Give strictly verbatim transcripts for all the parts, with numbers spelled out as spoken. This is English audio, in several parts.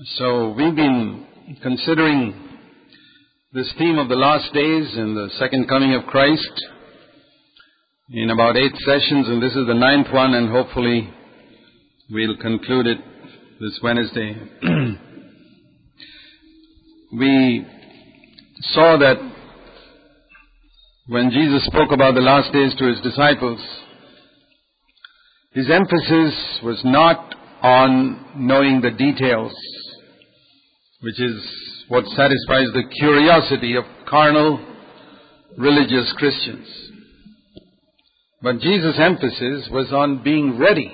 So we've been considering this theme of the last days and the second coming of Christ in about eight sessions, and this is the ninth one, and hopefully we'll conclude it this Wednesday. We saw that when Jesus spoke about the last days to His disciples, His emphasis was not on knowing the details, which is what satisfies the curiosity of carnal, religious Christians. But Jesus' emphasis was on being ready.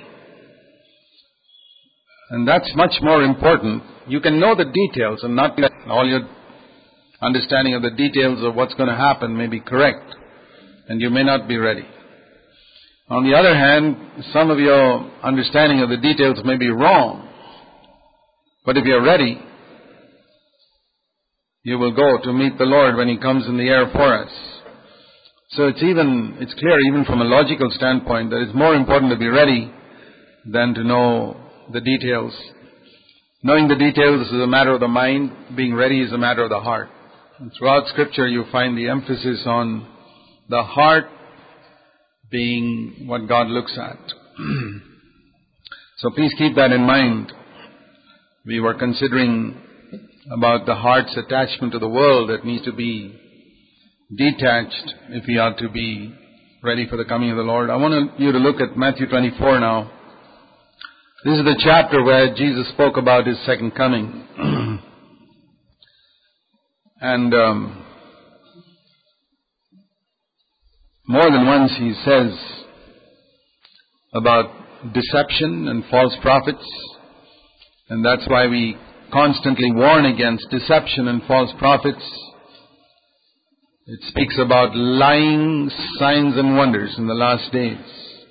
And that's much more important. You can know the details and not all your understanding of the details of what's going to happen may be correct, and you may not be ready. On the other hand, some of your understanding of the details may be wrong. But if you're ready, you will go to meet the Lord when He comes in the air for us. So it's even, it's clear even from a logical standpoint that it's more important to be ready than to know the details. Knowing the details is a matter of the mind. Being ready is a matter of the heart. And throughout Scripture you find the emphasis on the heart being what God looks at. So please keep that in mind. We were considering about the heart's attachment to the world that needs to be detached if we are to be ready for the coming of the Lord. I want you to look at Matthew twenty-four now. This is the chapter where Jesus spoke about His second coming. and um, more than once He says about deception and false prophets, and that's why we constantly warn against deception and false prophets. It speaks about lying signs and wonders in the last days.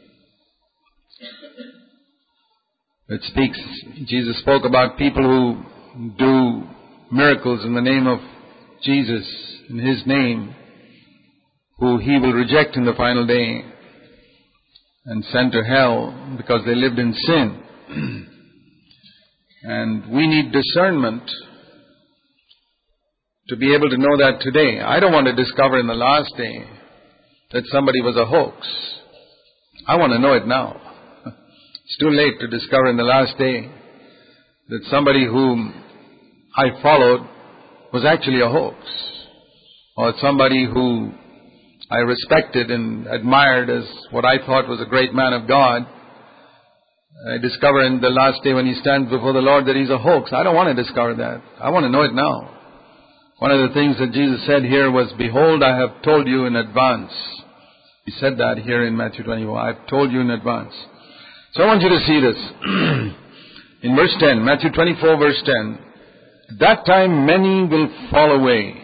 It speaks, Jesus spoke about people who do miracles in the name of Jesus, in His name, who He will reject in the final day and send to hell because they lived in sin. And we need discernment to be able to know that today. I don't want to discover in the last day that somebody was a hoax. I want to know it now. It's too late to discover in the last day that somebody whom I followed was actually a hoax, or somebody who I respected and admired as what I thought was a great man of God. I discover in the last day when He stands before the Lord that he's a hoax. I don't want to discover that. I want to know it now. One of the things that Jesus said here was, "Behold, I have told you in advance." He said that here in Matthew twenty-one. I've told you in advance. So I want you to see this. In verse ten, Matthew twenty-four verse ten, "At that time many will fall away."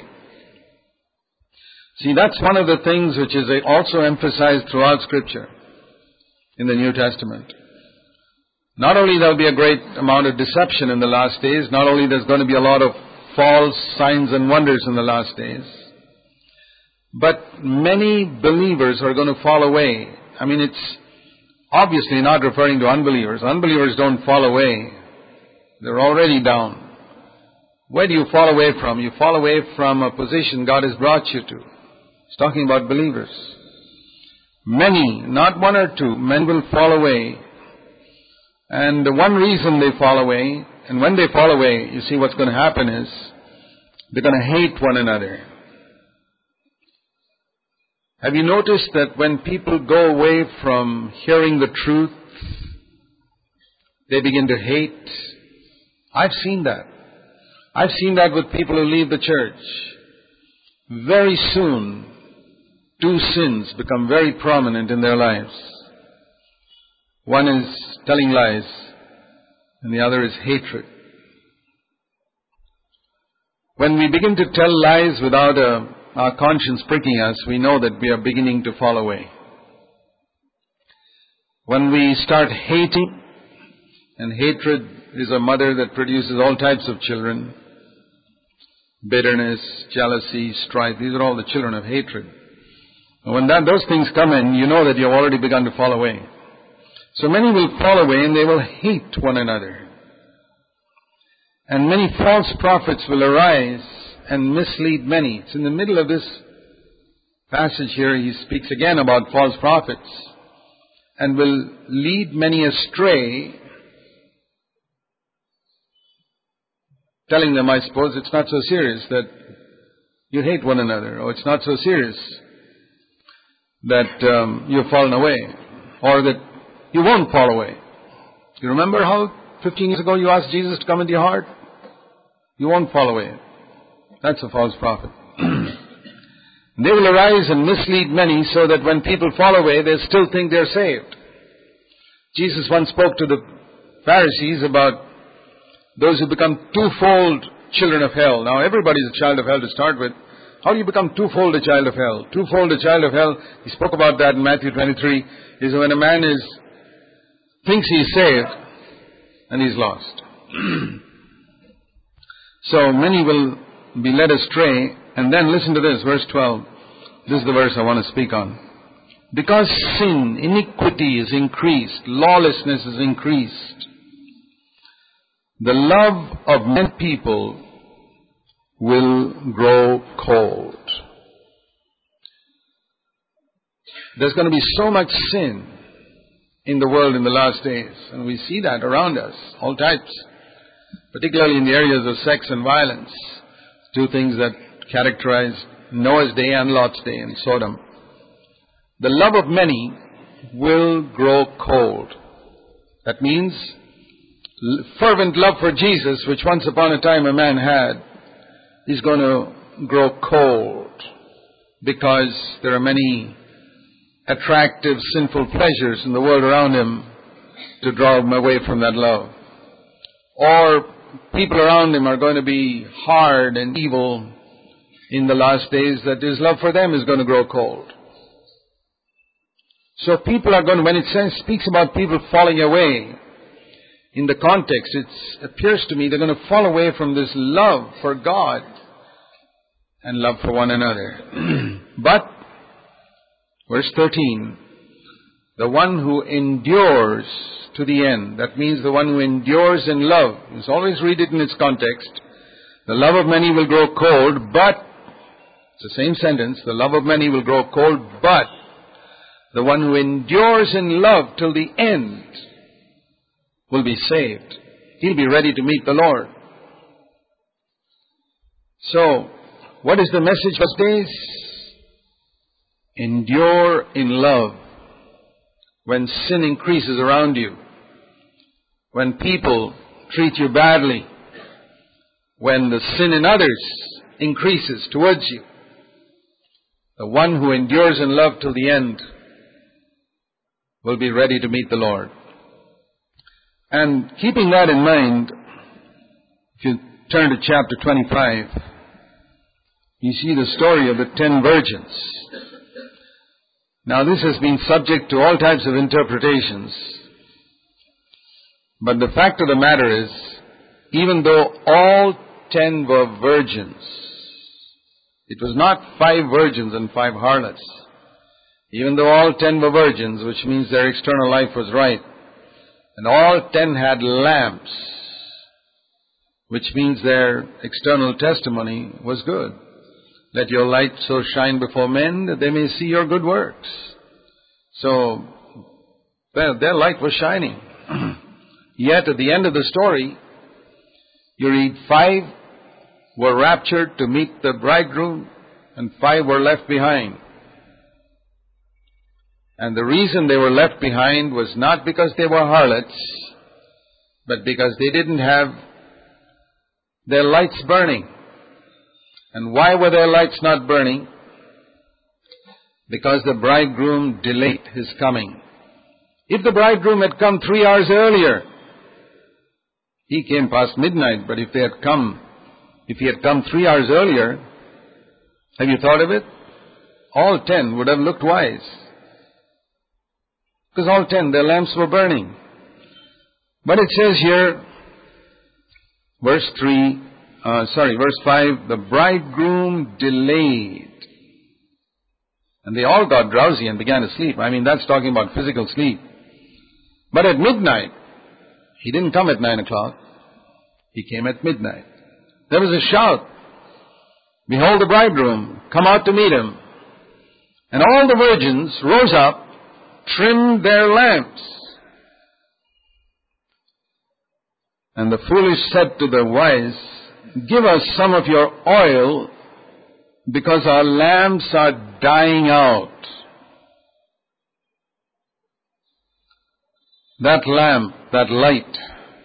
See, that's one of the things which is also emphasized throughout Scripture in the New Testament. Not only there will be a great amount of deception in the last days, not only there's going to be a lot of false signs and wonders in the last days, but many believers are going to fall away. I mean, it's obviously not referring to unbelievers. Unbelievers don't fall away. They're already down. Where do you fall away from? You fall away from a position God has brought you to. It's talking about believers. Many, not one or two, men will fall away. And the one reason they fall away, and when they fall away, you see what's going to happen is they're going to hate one another. Have you noticed that when people go away from hearing the truth, they begin to hate? I've seen that. I've seen that with people who leave the church. Very soon, two sins become very prominent in their lives. One is telling lies, and the other is hatred. When we begin to tell lies without a, our conscience pricking us, we know that we are beginning to fall away. When we start hating, and hatred is a mother that produces all types of children, bitterness, jealousy, strife, these are all the children of hatred. When that, those things come in, you know that you've already begun to fall away. So many will fall away and they will hate one another. And many false prophets will arise and mislead many. It's in the middle of this passage here. He speaks again about false prophets and will lead many astray, telling them, I suppose, it's not so serious that you hate one another, or it's not so serious that um, you've fallen away, or that you won't fall away. You remember how fifteen years ago you asked Jesus to come into your heart? You won't fall away. That's a false prophet. They will arise and mislead many, so that when people fall away, they still think they're saved. Jesus once spoke to the Pharisees about those who become twofold children of hell. Now, everybody's a child of hell to start with. How do you become twofold a child of hell? Twofold a child of hell, he spoke about that in Matthew twenty-three, is when a man is thinks he's saved and he's lost. So many will be led astray. And then listen to this, verse twelve. This is the verse I want to speak on. Because sin, iniquity is increased, lawlessness is increased, the love of many people will grow cold. There's going to be so much sin in the world in the last days. And we see that around us, all types. Particularly in the areas of sex and violence. Two things that characterized Noah's day and Lot's day in Sodom. The love of many will grow cold. That means fervent love for Jesus, which once upon a time a man had, is going to grow cold because there are many attractive, sinful pleasures in the world around him to draw him away from that love. Or people around him are going to be hard and evil in the last days, that his love for them is going to grow cold. So people are going to, when it says, speaks about people falling away, in the context, it appears to me they're going to fall away from this love for God and love for one another. But, verse thirteen, the one who endures to the end, that means the one who endures in love. You always read it in its context. The love of many will grow cold, but, it's the same sentence, the love of many will grow cold, but the one who endures in love till the end will be saved. He'll be ready to meet the Lord. So, what is the message of these days? Endure in love. When sin increases around you, when people treat you badly, when the sin in others increases towards you, the one who endures in love till the end will be ready to meet the Lord. And keeping that in mind, if you turn to chapter twenty-five, you see the story of the ten virgins. Now this has been subject to all types of interpretations. But the fact of the matter is, even though all ten were virgins, it was not five virgins and five harlots. Even though all ten were virgins, which means their external life was right, and all ten had lamps, which means their external testimony was good. Let your light so shine before men that they may see your good works. So, well, their light was shining. Yet at the end of the story, you read five were raptured to meet the bridegroom, and five were left behind. And the reason they were left behind was not because they were harlots, but because they didn't have their lights burning. And why were their lights not burning? Because the bridegroom delayed his coming. If the bridegroom had come three hours earlier, he came past midnight, but if they had come, if he had come three hours earlier, have you thought of it? All ten would have looked wise. Because all ten, their lamps were burning. But it says here, verse three, uh, sorry, verse five, the bridegroom delayed. And they all got drowsy and began to sleep. I mean, that's talking about physical sleep. But at midnight, he didn't come at nine o'clock. He came at midnight. There was a shout, "Behold the bridegroom, come out to meet him." And all the virgins rose up, trimmed their lamps. And the foolish said to the wise, "Give us some of your oil, because our lamps are dying out." That lamp, that light,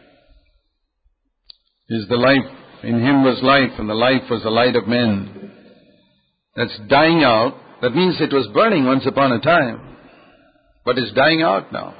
is the life. In Him was life, and the life was the light of men. That's dying out. That means it was burning once upon a time, but it's dying out now.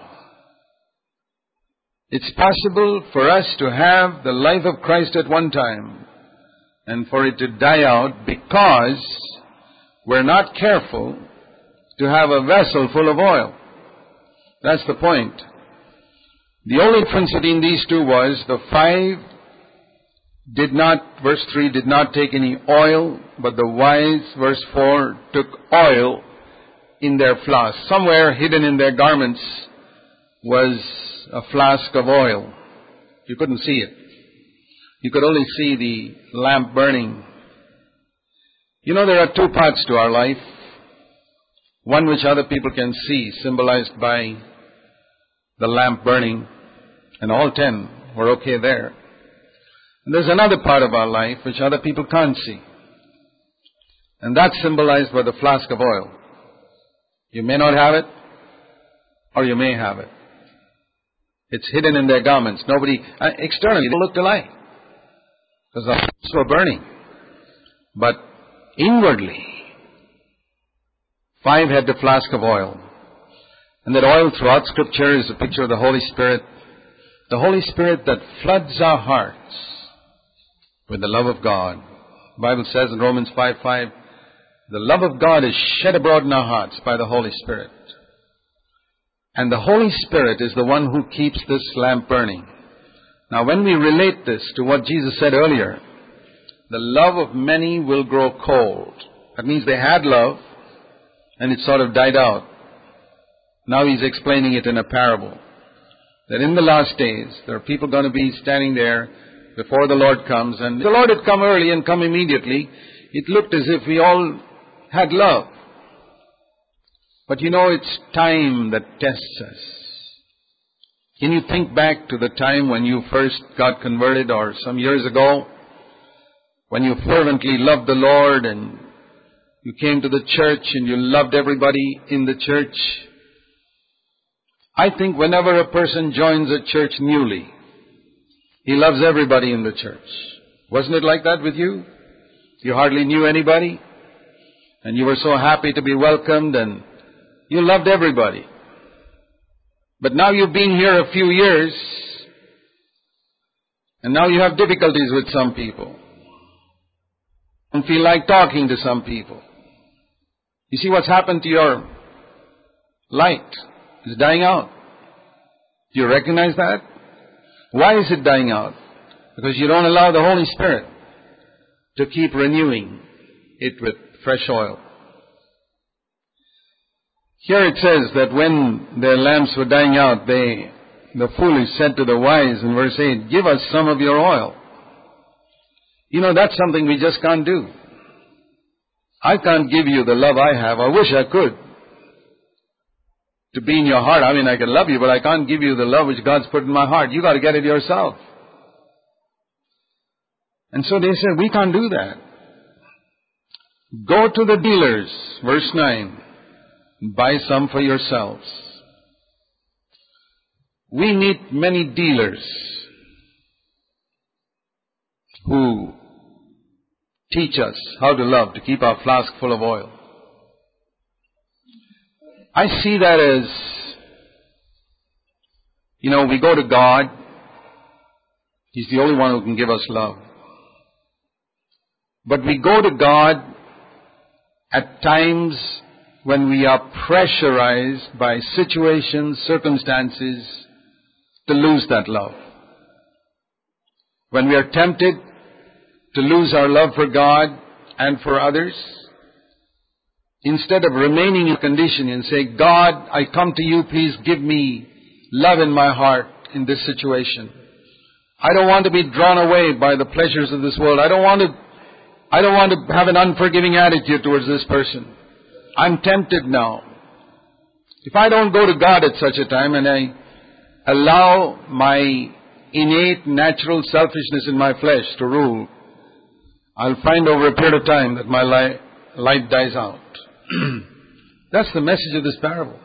It's possible for us to have the life of Christ at one time and for it to die out because we're not careful to have a vessel full of oil. That's the point. The only difference between these two was the five did not, verse three, did not take any oil, but the wise, verse four, took oil in their flasks. Somewhere hidden in their garments was a flask of oil. You couldn't see it. You could only see the lamp burning. You know, there are two parts to our life. One which other people can see, symbolized by the lamp burning, and all ten were okay there. And there's another part of our life which other people can't see. And that's symbolized by the flask of oil. You may not have it, or you may have it. It's hidden in their garments. Nobody, uh, externally, they looked alike, because the lamps were burning. But inwardly, five had the flask of oil. And that oil throughout Scripture is a picture of the Holy Spirit. The Holy Spirit that floods our hearts with the love of God. The Bible says in Romans five five, the love of God is shed abroad in our hearts by the Holy Spirit. And the Holy Spirit is the one who keeps this lamp burning. Now when we relate this to what Jesus said earlier, the love of many will grow cold. That means they had love, and it sort of died out. Now He's explaining it in a parable. That in the last days, there are people going to be standing there before the Lord comes. And if the Lord had come early and come immediately, it looked as if we all had love. But you know, it's time that tests us. Can you think back to the time when you first got converted, or some years ago, when you fervently loved the Lord and you came to the church and you loved everybody in the church? I think whenever a person joins a church newly, he loves everybody in the church. Wasn't it like that with you? You hardly knew anybody, and you were so happy to be welcomed, and you loved everybody. But now you've been here a few years, and now you have difficulties with some people. You don't feel like talking to some people. You see what's happened to your light? It's dying out. Do you recognize that? Why is it dying out? Because you don't allow the Holy Spirit to keep renewing it with fresh oil. Here it says that when their lamps were dying out, they, the foolish said to the wise in verse eight, "Give us some of your oil." You know, that's something we just can't do. I can't give you the love I have. I wish I could. To be in your heart. I mean, I can love you, but I can't give you the love which God's put in my heart. You got to get it yourself. And so they said, we can't do that. Go to the dealers, verse nine, buy some for yourselves. We meet many dealers who teach us how to love, to keep our flask full of oil. I see that as, you know, we go to God. He's the only one who can give us love. But we go to God at times when we are pressurized by situations, circumstances, to lose that love. When we are tempted to lose our love for God and for others, instead of remaining in condition and say, God, I come to you, please give me love in my heart in this situation. I don't want to be drawn away by the pleasures of this world. I don't want to, I don't want to have an unforgiving attitude towards this person. I'm tempted now. If I don't go to God at such a time and I allow my innate natural selfishness in my flesh to rule, I'll find over a period of time that my light, light dies out. That's the message of this parable.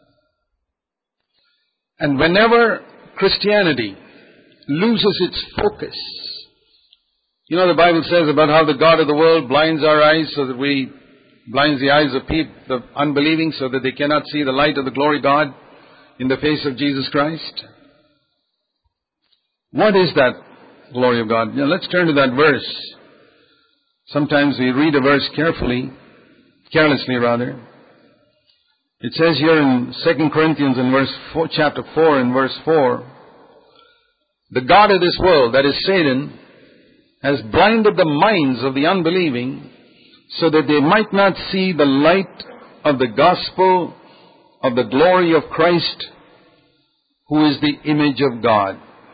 And whenever Christianity loses its focus, you know, the Bible says about how the God of the world blinds our eyes so that we, blinds the eyes of people, the unbelieving, so that they cannot see the light of the glory of God in the face of Jesus Christ. What is that glory of God? Now, let's turn to that verse. Sometimes we read a verse carefully, carelessly rather. It says here in Second Corinthians in verse four, chapter four and verse four, the God of this world, that is Satan, has blinded the minds of the unbelieving so that they might not see the light of the gospel of the glory of Christ, who is the image of God.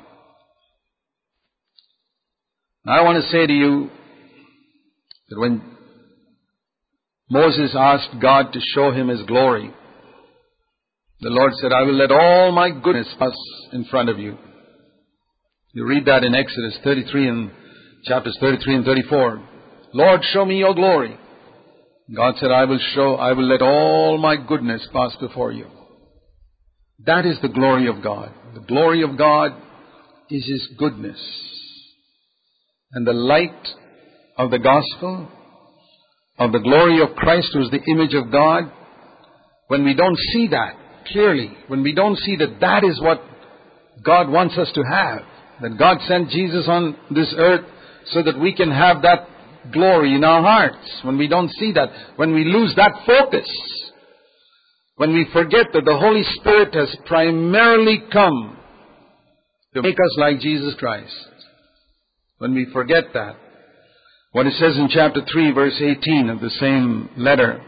Now I want to say to you that when Moses asked God to show him His glory, the Lord said, I will let all my goodness pass in front of you. You read that in Exodus thirty-three and chapters thirty-three and thirty-four. Lord, show me your glory. God said, I will show, I will let all my goodness pass before you. That is the glory of God. The glory of God is His goodness. And the light of the gospel, of the glory of Christ, who is the image of God, when we don't see that clearly, when we don't see that that is what God wants us to have, that God sent Jesus on this earth so that we can have that glory in our hearts, when we don't see that, when we lose that focus, when we forget that the Holy Spirit has primarily come to make us like Jesus Christ, when we forget that, what it says in chapter three, verse eighteen of the same letter,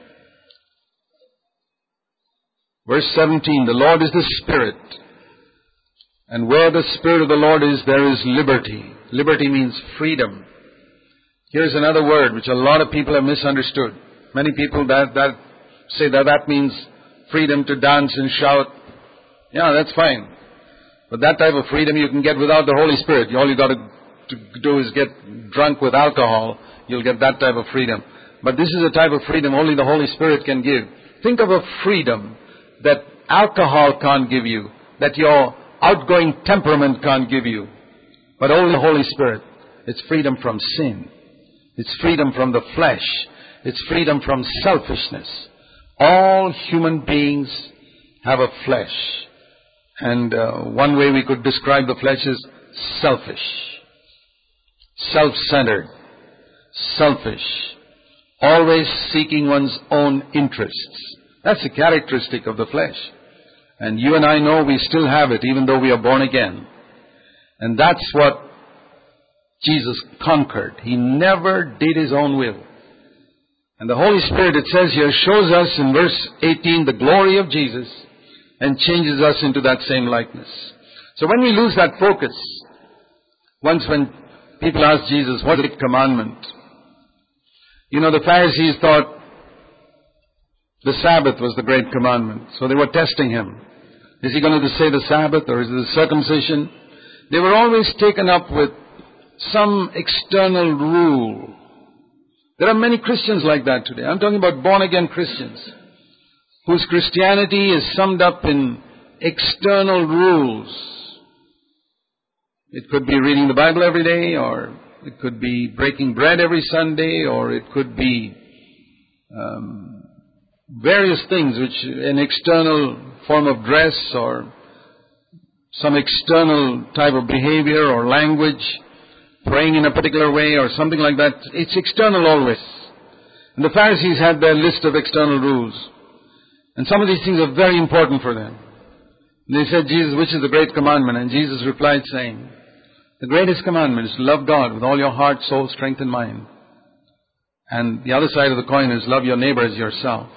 verse seventeen, the Lord is the Spirit, and where the Spirit of the Lord is, there is liberty. Liberty means freedom. Here's another word which a lot of people have misunderstood. Many people that, that say that that means freedom to dance and shout. Yeah, that's fine. But that type of freedom you can get without the Holy Spirit. All you got to, to do is get drunk with alcohol. You'll get that type of freedom. But this is a type of freedom only the Holy Spirit can give. Think of a freedom that alcohol can't give you, that your outgoing temperament can't give you, but only the Holy Spirit. It's freedom from sin. It's freedom from the flesh. It's freedom from selfishness. All human beings have a flesh. And uh, one way we could describe the flesh is selfish. Self-centered. Selfish. Always seeking one's own interests. That's a characteristic of the flesh. And you and I know we still have it even though we are born again. And that's what Jesus conquered. He never did His own will. And the Holy Spirit, it says here, shows us in verse eighteen the glory of Jesus and changes us into that same likeness. So when we lose that focus, once when people ask Jesus, what is the commandment? You know, the Pharisees thought the Sabbath was the great commandment. So they were testing Him. Is He going to say the Sabbath or is it the circumcision? They were always taken up with some external rule. There are many Christians like that today. I'm talking about born-again Christians whose Christianity is summed up in external rules. It could be reading the Bible every day, or it could be breaking bread every Sunday, or it could be um, various things, which an external form of dress or some external type of behavior or language, praying in a particular way or something like that. It's external always. And the Pharisees had their list of external rules. And some of these things are very important for them. And they said, Jesus, which is the great commandment? And Jesus replied saying, the greatest commandment is to love God with all your heart, soul, strength, and mind. And the other side of the coin is love your neighbor as yourself.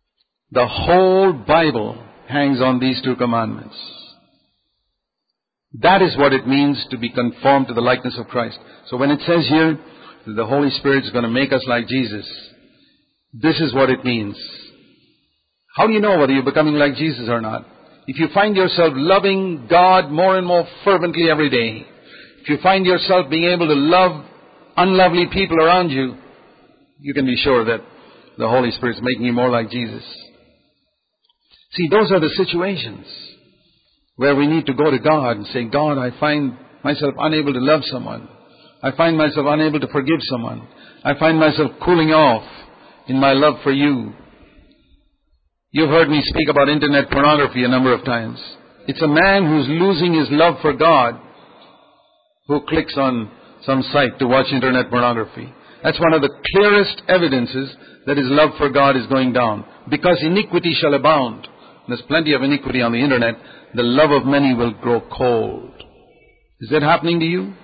The whole Bible hangs on these two commandments. That is what it means to be conformed to the likeness of Christ. So when it says here that the Holy Spirit is going to make us like Jesus, this is what it means. How do you know whether you're becoming like Jesus or not? If you find yourself loving God more and more fervently every day, if you find yourself being able to love unlovely people around you, you can be sure that the Holy Spirit is making you more like Jesus. See, those are the situations where we need to go to God and say, God, I find myself unable to love someone. I find myself unable to forgive someone. I find myself cooling off in my love for you. You've heard me speak about internet pornography a number of times. It's a man who's losing his love for God who clicks on some site to watch internet pornography. That's one of the clearest evidences that his love for God is going down. Because iniquity shall abound. There's plenty of iniquity on the internet. The love of many will grow cold. Is that happening to you?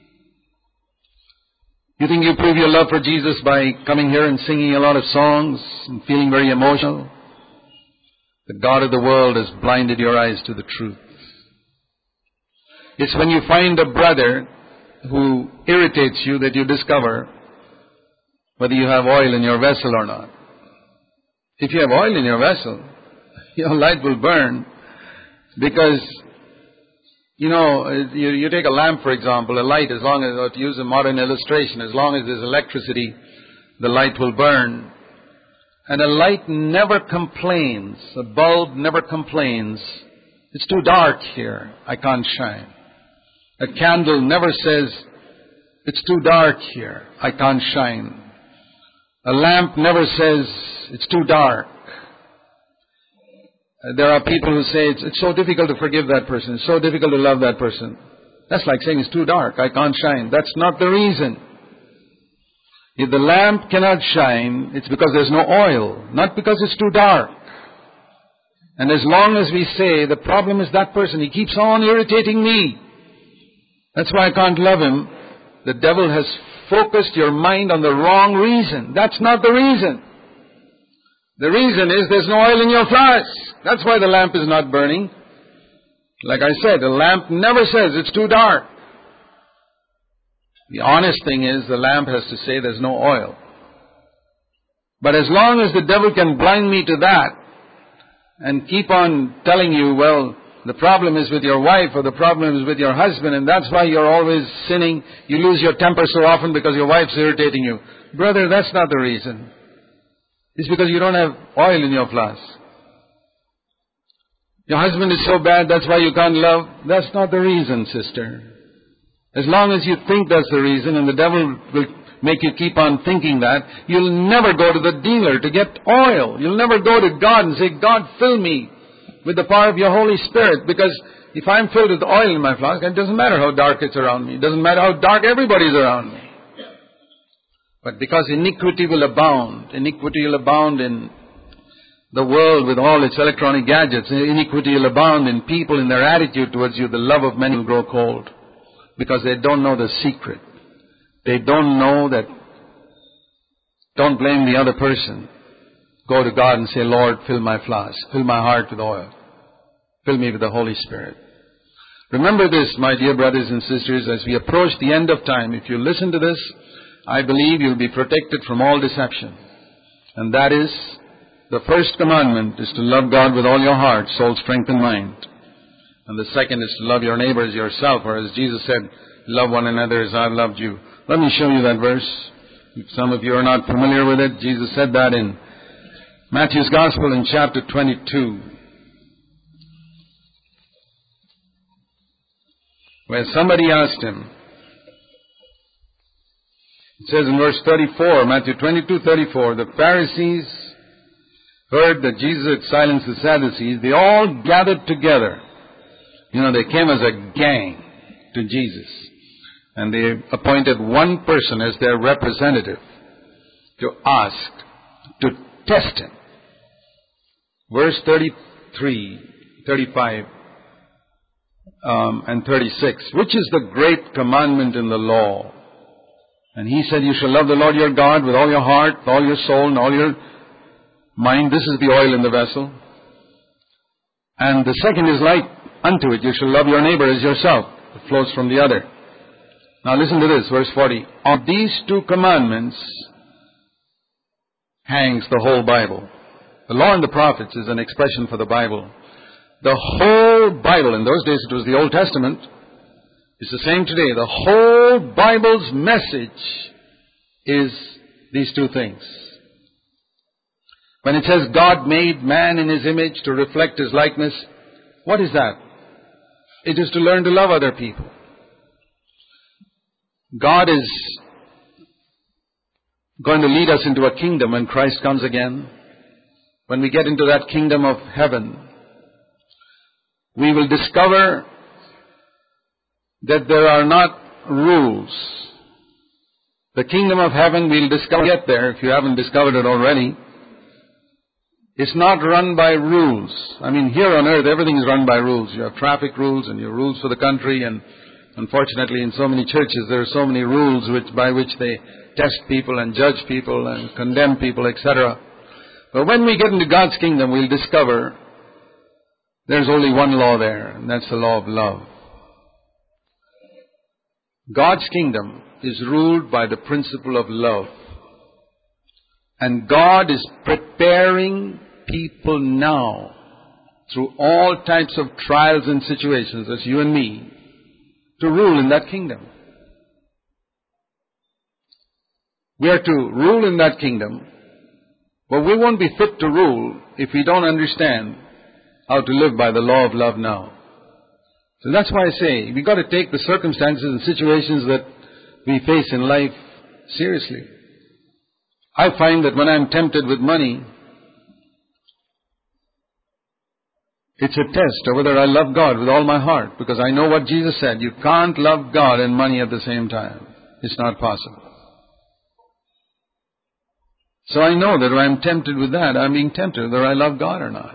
You think you prove your love for Jesus by coming here and singing a lot of songs and feeling very emotional? The God of the world has blinded your eyes to the truth. It's when you find a brother who irritates you that you discover whether you have oil in your vessel or not. If you have oil in your vessel, your light will burn because, you know, you, you take a lamp, for example, a light, as long as, or to use a modern illustration, as long as there's electricity, the light will burn. And a light never complains, a bulb never complains, it's too dark here, I can't shine. A candle never says, it's too dark here, I can't shine. A lamp never says, it's too dark. There are people who say, it's, it's so difficult to forgive that person, it's so difficult to love that person. That's like saying, it's too dark, I can't shine. That's not the reason. If the lamp cannot shine, it's because there's no oil, not because it's too dark. And as long as we say, the problem is that person, he keeps on irritating me, that's why I can't love him, the devil has focused your mind on the wrong reason. That's not the reason. The reason is there's no oil in your flask. That's why the lamp is not burning. Like I said, a lamp never says it's too dark. The honest thing is the lamp has to say there's no oil. But as long as the devil can blind me to that and keep on telling you, well, the problem is with your wife or the problem is with your husband and that's why you're always sinning, you lose your temper so often because your wife's irritating you. Brother, that's not the reason. It's because you don't have oil in your flask. Your husband is so bad, that's why you can't love. That's not the reason, sister. As long as you think that's the reason and the devil will make you keep on thinking that, you'll never go to the dealer to get oil. You'll never go to God and say, God, fill me with the power of your Holy Spirit. Because if I'm filled with oil in my flask, it doesn't matter how dark it's around me. It doesn't matter how dark everybody's around me. But because iniquity will abound, iniquity will abound in the world with all its electronic gadgets, iniquity will abound in people, in their attitude towards you, the love of many will grow cold. Because they don't know the secret. They don't know that. Don't blame the other person. Go to God and say, Lord, fill my flask. Fill my heart with oil. Fill me with the Holy Spirit. Remember this, my dear brothers and sisters, as we approach the end of time. If you listen to this, I believe you'll be protected from all deception. And that is, the first commandment is to love God with all your heart, soul, strength, and mind. And the second is to love your neighbor as yourself, or as Jesus said, love one another as I've loved you. Let me show you that verse. If some of you are not familiar with it, Jesus said that in Matthew's Gospel in chapter twenty-two, where somebody asked him, it says in verse thirty-four, Matthew twenty-two, thirty-four, the Pharisees heard that Jesus had silenced the Sadducees. They all gathered together. You know, they came as a gang to Jesus. And they appointed one person as their representative to ask, to test him. Verse thirty-three, thirty-five, um, and thirty-six. Which is the great commandment in the law? And he said, you shall love the Lord your God with all your heart, with all your soul, and all your mind. This is the oil in the vessel. And the second is like unto it. You shall love your neighbor as yourself. It flows from the other. Now listen to this, verse forty. On these two commandments hangs the whole Bible. The law and the prophets is an expression for the Bible. The whole Bible, in those days it was the Old Testament, it's the same today. The whole Bible's message is these two things. When it says God made man in His image to reflect His likeness, what is that? It is to learn to love other people. God is going to lead us into a kingdom when Christ comes again. When we get into that kingdom of heaven, we will discover that there are not rules. The kingdom of heaven, we'll discover, get there if you haven't discovered it already. It's not run by rules. I mean, here on earth, everything is run by rules. You have traffic rules and your rules for the country, and unfortunately in so many churches there are so many rules which, by which they test people and judge people and condemn people, et cetera. But when we get into God's kingdom, we'll discover there's only one law there, and that's the law of love. God's kingdom is ruled by the principle of love. And God is preparing people now through all types of trials and situations, as you and me, to rule in that kingdom. We are to rule in that kingdom, but we won't be fit to rule if we don't understand how to live by the law of love now. So that's why I say we've got to take the circumstances and situations that we face in life seriously. I find that when I'm tempted with money, it's a test of whether I love God with all my heart, because I know what Jesus said. You can't love God and money at the same time. It's not possible. So I know that when I'm tempted with that, I'm being tempted whether I love God or not.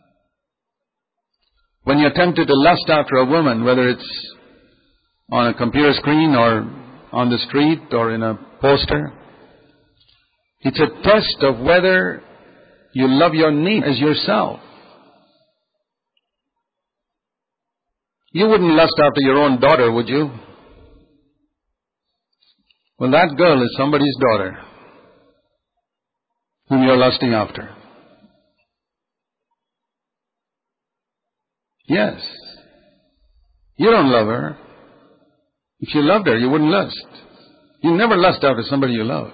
When you're tempted to lust after a woman, whether it's on a computer screen or on the street or in a poster, it's a test of whether you love your neighbor as yourself. You wouldn't lust after your own daughter, would you? Well, that girl is somebody's daughter whom you're lusting after. Yes. You don't love her. If you loved her, you wouldn't lust. You never lust after somebody you love.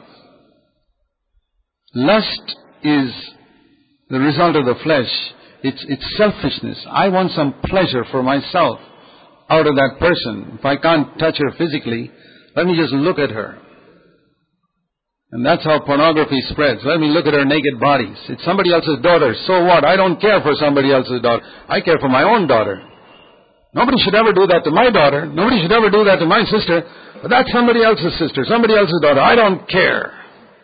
Lust is the result of the flesh. It's, it's selfishness. I want some pleasure for myself out of that person. If I can't touch her physically, let me just look at her. And that's how pornography spreads. Let me look at her naked bodies. It's somebody else's daughter. So what? I don't care for somebody else's daughter. I care for my own daughter. Nobody should ever do that to my daughter. Nobody should ever do that to my sister. But that's somebody else's sister, somebody else's daughter. I don't care.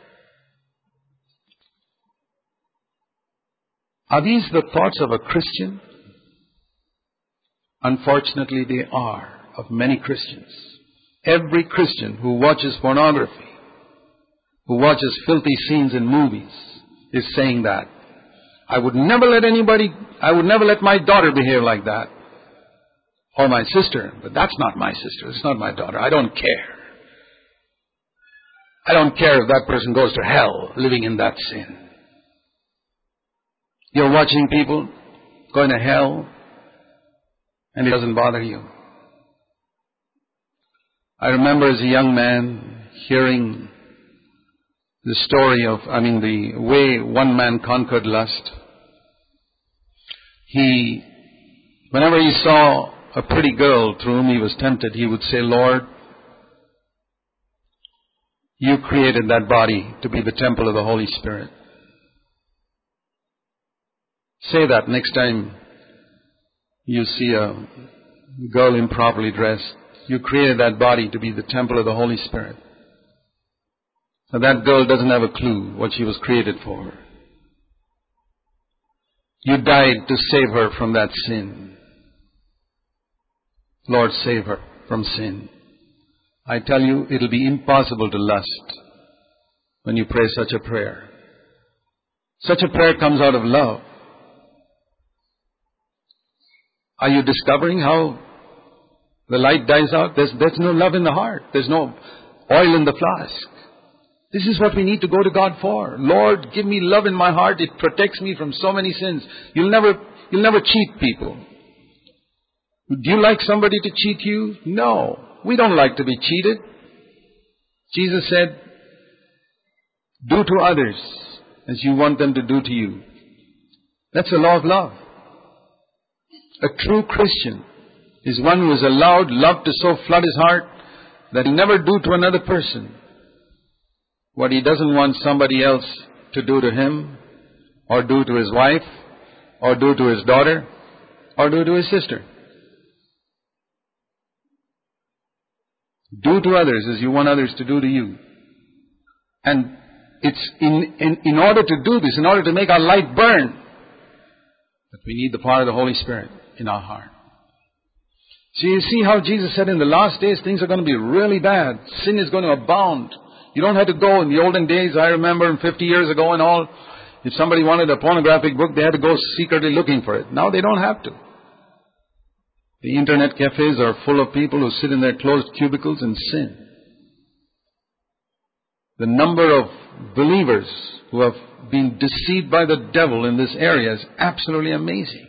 Are these the thoughts of a Christian? Unfortunately, they are, of many Christians. Every Christian who watches pornography, who watches filthy scenes in movies, is saying that. I would never let anybody, I would never let my daughter behave like that. Or my sister. But that's not my sister. It's not my daughter. I don't care. I don't care if that person goes to hell living in that sin. You're watching people going to hell, and it doesn't bother you. I remember as a young man hearing the story of, I mean, the way one man conquered lust. He, whenever he saw a pretty girl through whom he was tempted, he would say, Lord, you created that body to be the temple of the Holy Spirit. Say that next time you see a girl improperly dressed. You created that body to be the temple of the Holy Spirit. So that girl doesn't have a clue what she was created for. You died to save her from that sin. Lord, save her from sin. I tell you, it'll be impossible to lust when you pray such a prayer. Such a prayer comes out of love. Are you discovering how the light dies out? There's, there's no love in the heart. There's no oil in the flask. This is what we need to go to God for. Lord, give me love in my heart. It protects me from so many sins. You'll never, you'll never cheat people. Do you like somebody to cheat you? No. We don't like to be cheated. Jesus said, do to others as you want them to do to you. That's the law of love. A true Christian is one who has allowed love to so flood his heart that he'll never do to another person what he doesn't want somebody else to do to him, or do to his wife, or do to his daughter, or do to his sister. Do to others as you want others to do to you. And it's in, in, in order to do this, in order to make our light burn, that we need the power of the Holy Spirit in our heart. So you see how Jesus said in the last days things are going to be really bad. Sin is going to abound. You don't have to go. In the olden days, I remember fifty years ago and all, if somebody wanted a pornographic book, they had to go secretly looking for it. Now they don't have to. The internet cafes are full of people who sit in their closed cubicles and sin. The number of believers who have been deceived by the devil in this area is absolutely amazing.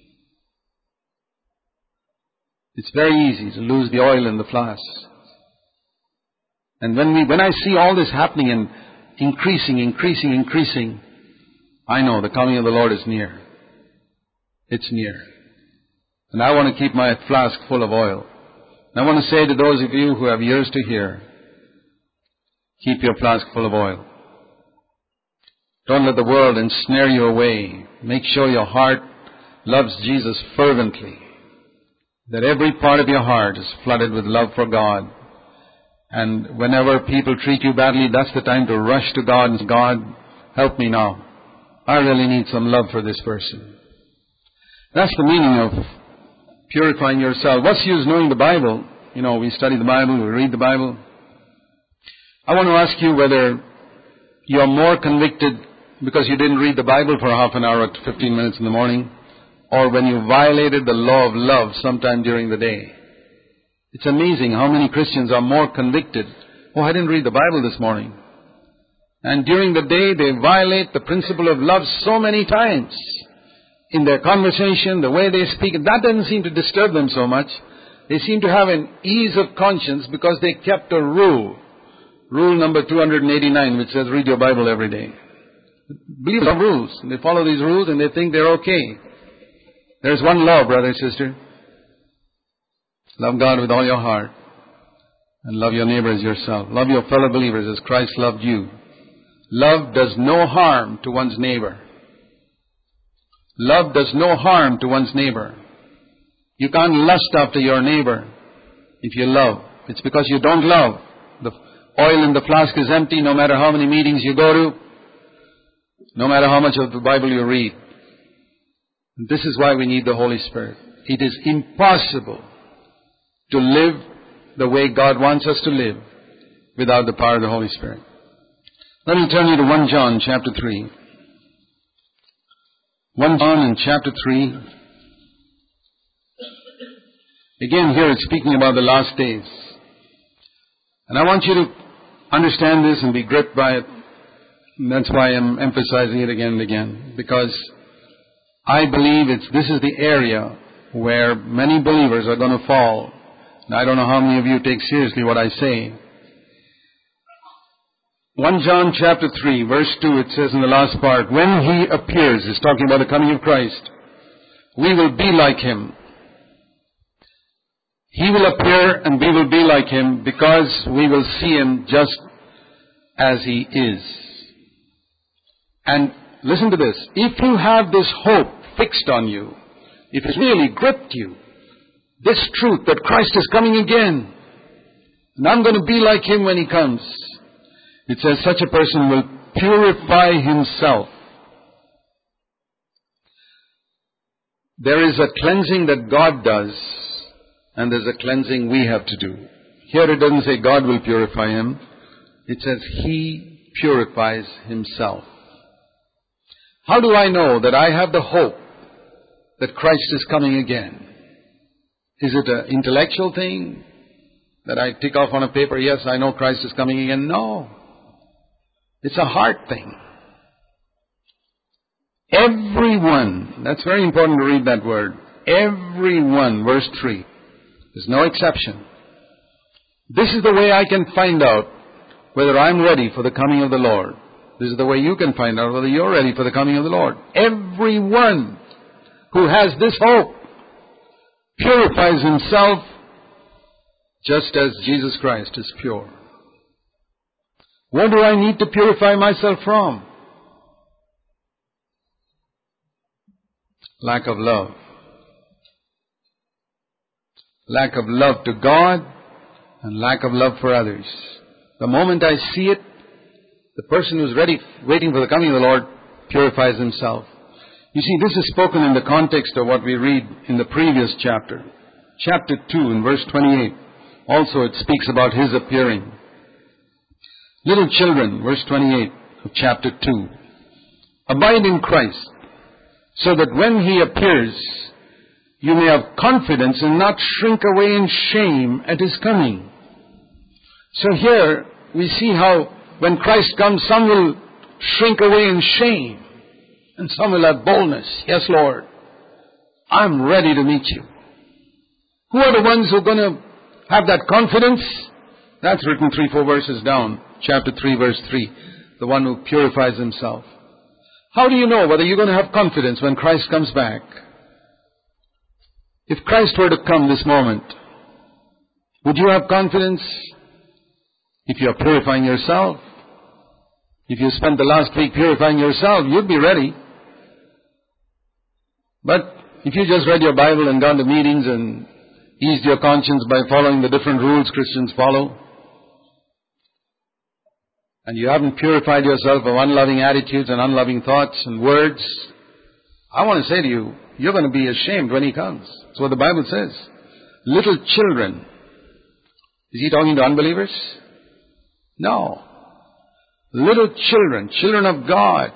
It's very easy to lose the oil in the flask. And when we, when I see all this happening and increasing, increasing, increasing, I know the coming of the Lord is near. It's near. And I want to keep my flask full of oil. And I want to say to those of you who have ears to hear, keep your flask full of oil. Don't let the world ensnare you away. Make sure your heart loves Jesus fervently. That every part of your heart is flooded with love for God. And whenever people treat you badly, that's the time to rush to God and say, God, help me now. I really need some love for this person. That's the meaning of purifying yourself. What's the use knowing the Bible? You know, we study the Bible, we read the Bible. I want to ask you whether you're more convicted because you didn't read the Bible for half an hour or fifteen minutes in the morning, or when you violated the law of love sometime during the day. It's amazing how many Christians are more convicted. Oh, I didn't read the Bible this morning. And during the day, they violate the principle of love so many times. In their conversation, the way they speak, that doesn't seem to disturb them so much. They seem to have an ease of conscience because they kept a rule. Rule number two hundred eighty-nine, which says, read your Bible every day. Believers have rules. They follow these rules and they think they're okay. There's one law, brother and sister. Love God with all your heart. And love your neighbor as yourself. Love your fellow believers as Christ loved you. Love does no harm to one's neighbor. Love does no harm to one's neighbor. You can't lust after your neighbor if you love. It's because you don't love. The oil in the flask is empty no matter how many meetings you go to, no matter how much of the Bible you read. And this is why we need the Holy Spirit. It is impossible to live the way God wants us to live without the power of the Holy Spirit. Let me turn you to First John chapter three. First John in chapter three. Again, here it's speaking about the last days. And I want you to understand this and be gripped by it. And that's why I'm emphasizing it again and again. Because I believe it's this is the area where many believers are going to fall. And I don't know how many of you take seriously what I say. First John chapter three, verse two, it says in the last part, when He appears, it's talking about the coming of Christ, we will be like Him. He will appear and we will be like Him because we will see Him just as He is. And listen to this. If you have this hope fixed on you, if it's really gripped you, this truth that Christ is coming again, and I'm going to be like Him when He comes, it says such a person will purify himself. There is a cleansing that God does, and there's a cleansing we have to do. Here it doesn't say God will purify him. It says He purifies Himself. How do I know that I have the hope that Christ is coming again? Is it an intellectual thing that I tick off on a paper, yes, I know Christ is coming again? No. It's a heart thing. Everyone, that's very important to read that word. Everyone, verse three. There's no exception. This is the way I can find out whether I'm ready for the coming of the Lord. This is the way you can find out whether you're ready for the coming of the Lord. Everyone who has this hope purifies himself just as Jesus Christ is pure. What do I need to purify myself from? Lack of love. Lack of love to God and lack of love for others. The moment I see it, the person who's ready, waiting for the coming of the Lord, purifies himself. You see, this is spoken in the context of what we read in the previous chapter. Chapter two in verse twenty-eight. Also it speaks about His appearing. Little children, verse twenty-eight of chapter two. Abide in Christ, so that when He appears, you may have confidence and not shrink away in shame at His coming. So here we see how when Christ comes, some will shrink away in shame and some will have boldness. Yes, Lord, I'm ready to meet you. Who are the ones who are going to have that confidence? That's written three, four verses down. Chapter three, verse three. The one who purifies himself. How do you know whether you're going to have confidence when Christ comes back? If Christ were to come this moment, would you have confidence? If you are purifying yourself, if you spent the last week purifying yourself, you'd be ready. But if you just read your Bible and gone to meetings and eased your conscience by following the different rules Christians follow, and you haven't purified yourself of unloving attitudes and unloving thoughts and words, I want to say to you, you're going to be ashamed when He comes. That's what the Bible says. Little children. Is He talking to unbelievers? No. Little children, children of God.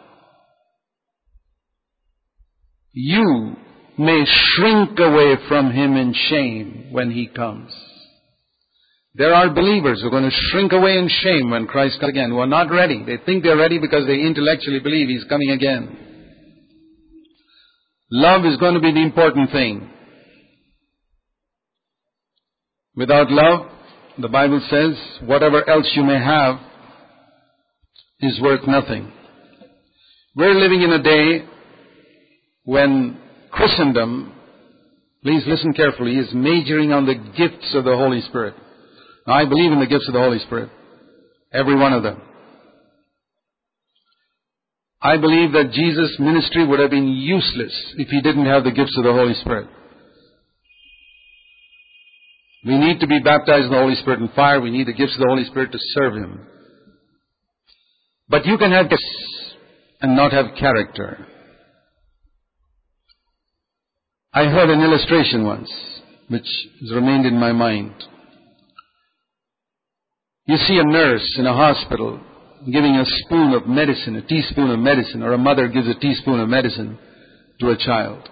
You may shrink away from Him in shame when He comes. There are believers who are going to shrink away in shame when Christ comes again, who are not ready. They think they're ready because they intellectually believe He's coming again. Love is going to be the important thing. Without love, the Bible says, whatever else you may have is worth nothing. We're living in a day when Christendom, please listen carefully, is majoring on the gifts of the Holy Spirit. Now, I believe in the gifts of the Holy Spirit. Every one of them. I believe that Jesus' ministry would have been useless if He didn't have the gifts of the Holy Spirit. We need to be baptized in the Holy Spirit and fire. We need the gifts of the Holy Spirit to serve Him. But you can have gifts and not have character. I heard an illustration once, which has remained in my mind. You see a nurse in a hospital giving a spoon of medicine, a teaspoon of medicine, or a mother gives a teaspoon of medicine to a child.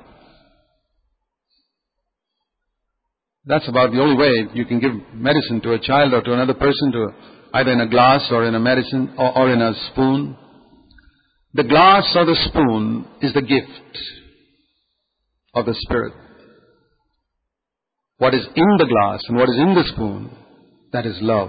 That's about the only way you can give medicine to a child or to another person, to either in a glass or in a medicine or, or in a spoon. The glass or the spoon is the gift of the Spirit. What is in the glass and what is in the spoon, that is love.